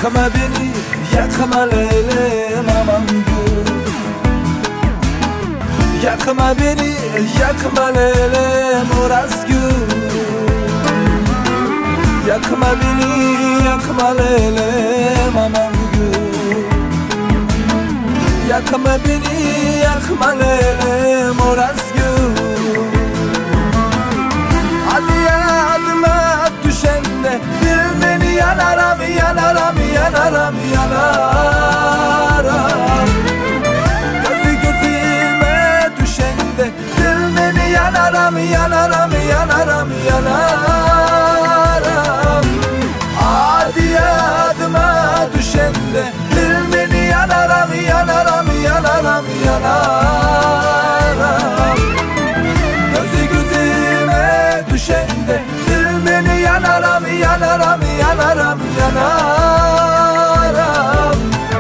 Yakma beni, yakma Leylem aman gül. Yakma beni, yakma Leylem Urazgül. Yakma beni, yakma Leylem aman gül. Yakma beni, yakma Leylem Urazgül. Hadi yadıma düşende bilmeni yanaram, yanaram, yanaram, yanaram. Gözü gözüme düşende bilmeni yanaram, yanaram, yanaram, yanaram. Hadi yadıma düşende bilmeni yanaram, yanaram, yanaram, yanaram. Gözü gözüme düşende bilmeni yanaram, yanaram, yanaram, yanaram.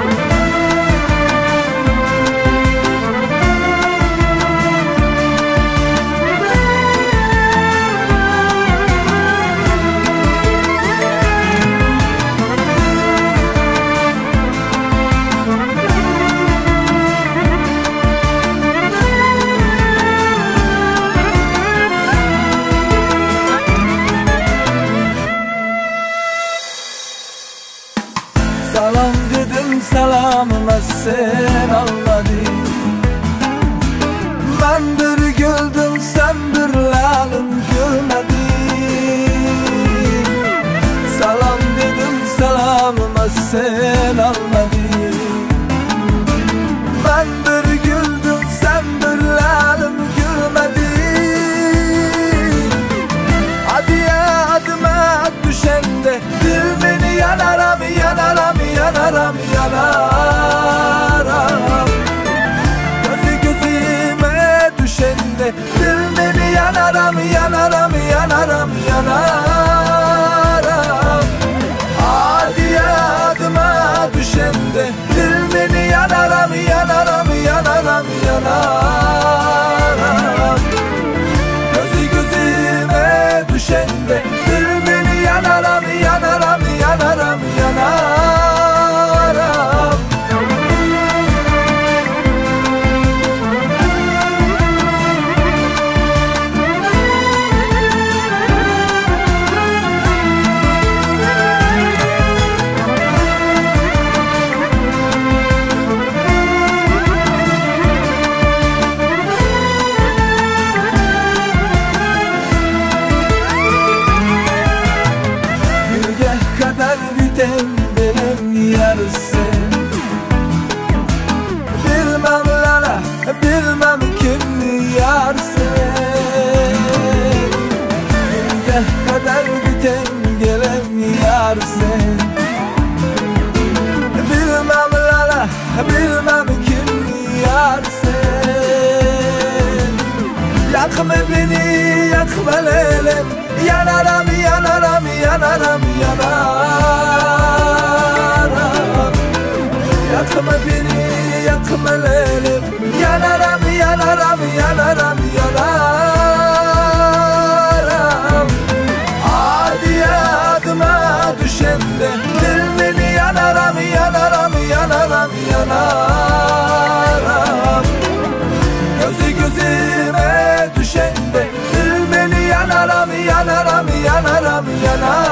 Salam dedim salamıma sen almadın. Ben bir güldüm sen bir lalım gülmedin. Salam dedim salamıma sen almadın. Ben bir güldüm sen bir lalım gülmedin. Hadi yadıma düşende bilmeni yanaram, yanaram, yanaram, yanaram. Gözü gözüme düşende bilmeni yanaram, yanaram, yanaram, yanaram. Hadi yadıma düşende bilmeni yanaram, yanaram, yanaram, yanaram. Gözü gözüme düşende bilmeni yanaram, yanaram, yanaram, yanaram. Benim yarısı bilmem lala, bilmem kim yarısı. Gel kadar biten gelen yarısı. Bilmem lala, bilmem kim yarısı. Yakma beni, yakma Leylem, yanaram, yanaram, yanaram, yanaram. Yakma beni, yakma Leylem, yanaram, yanaram, yanaram, yanaram. Hadi yadıma düşende bilmeni yanaram, yanaram, yanaram, yanaram. Gözü gözüme düşende bilmeni yanaram, yanaram, yanaram, yanaram.